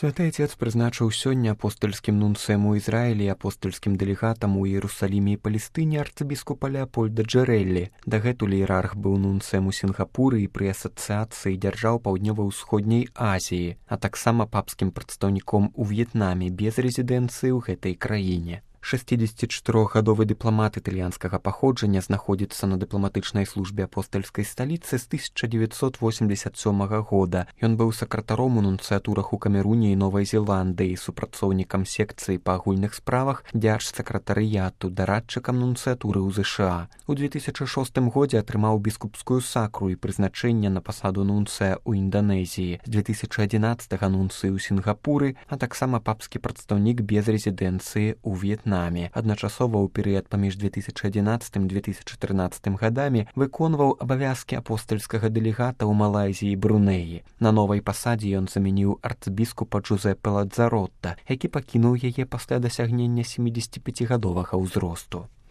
Святы Отец прызначыў сёння апостальскім нунцыем у Ізраілі і апостальскім дэлегатам у Іерусаліме і Палестыне арцыбіскупа Леапольда Джэрэлі. Дагэтуль іерарх быў нунцыем у Сінгапуры і пры асацыяцыі дзяржаў Паўднёва-ўсходняй Азіі, а таксама папскім прадстаўніком у В'етнаме без рэзідэнцыі ў гэтай краіне. 64-гадовы дыпламат італьянскага паходжання знаходзіцца на дыпламатычнай службе апостальскай сталіцы з 1987 года. Ён быў сакратаром у нунцыятурах у Камеруне і Новай Зеландыі, супрацоўнікам секцыі па агульных справах, дзяржсакратарыяту, дарадчыкам нунцыятуры ў ЗША. У 2006 годзе атрымаў біскупскую сакру і прызначэнне на пасаду нунцыя ў Інданезіі. З 2011 нунцый у Сінгапуры, а таксама папскі прадстаўнік без рэзідэнцыі ў В'етнаме. Адначасова ў перыяд паміж 2011-2014 гадамі выконваў абавязкі апостальскага дэлегата ў Малайзіі і Брунеі. На новай пасадзе ён замяніў арцыбіскупа Джузеппе Ладзаротта, які пакінуў яе пасля дасягнення 75-гадовага ўзросту.